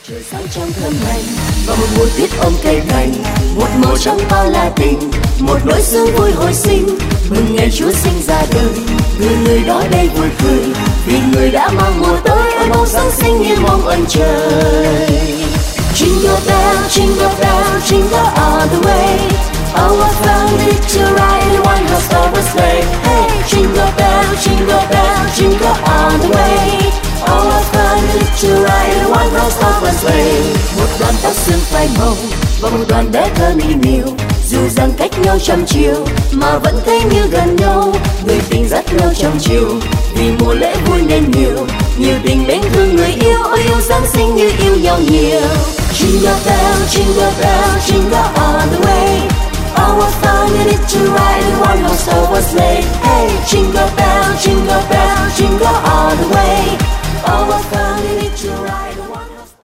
Trời sáng trong thơm lành và một mùa tuyết ôm cây cành, một màu trắng to là tình, một nỗi sương vui hồi sinh. Mừng ngày Chúa sinh ra đời, người đó đây vui cười, vì người đã mang mùa tới. Ôi màu Giáng sinh như mong ơn trời. Jingle bell, jingle bell, jingle all the way. Our family to ride in one horse open sleigh. Hey, jingle bell, jingle bell, jingle all the way. Our family to ride in one horse open sleigh. Một đoàn tóc xương phai màu và một đoàn bé thơ ni niu, dù rằng cách nhau trăm chiều mà vẫn thấy như gần nhau. Người tình rất lâu trong chiều, vì mùa lễ vui nên nhiều, nhiều tình mến thương người yêu. Ôi yêu Giáng sinh như yêu nhau nhiều. Jingle bell, jingle bell, jingle all the way. Our family to ride in one horse open sleigh. Hey, jingle bell, jingle bell, jingle all the way. Our family to ride.